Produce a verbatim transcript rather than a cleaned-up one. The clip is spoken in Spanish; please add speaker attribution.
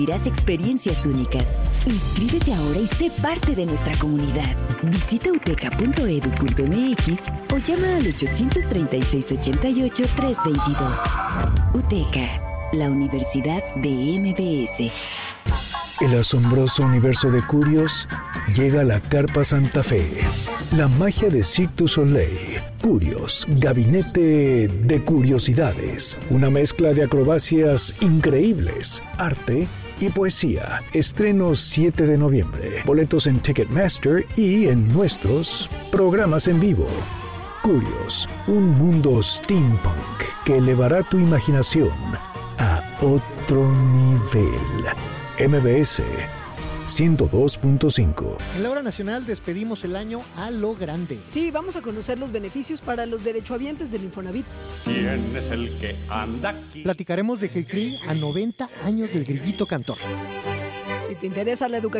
Speaker 1: Vivirás experiencias únicas. Inscríbete ahora y sé parte de nuestra comunidad. Visita uteca punto edu punto mx o llama al ochocientos treinta y seis, ochenta y ocho, trescientos veintidós. UTECA, la Universidad de M B S.
Speaker 2: El asombroso universo de Curios llega a la Carpa Santa Fe. La magia de Cirque du Soleil. Curios, gabinete de curiosidades. Una mezcla de acrobacias increíbles, arte y poesía. Estreno siete de noviembre. Boletos en Ticketmaster y en nuestros programas en vivo. Curios, un mundo steampunk que elevará tu imaginación a otro nivel. M B S ciento dos punto cinco.
Speaker 3: En la hora nacional despedimos el año a lo grande.
Speaker 4: Sí, vamos a conocer los beneficios para los derechohabientes del Infonavit.
Speaker 5: ¿Quién es el que anda aquí?
Speaker 3: Platicaremos de Cricri a noventa años del grillito cantor.
Speaker 4: Si te interesa la educación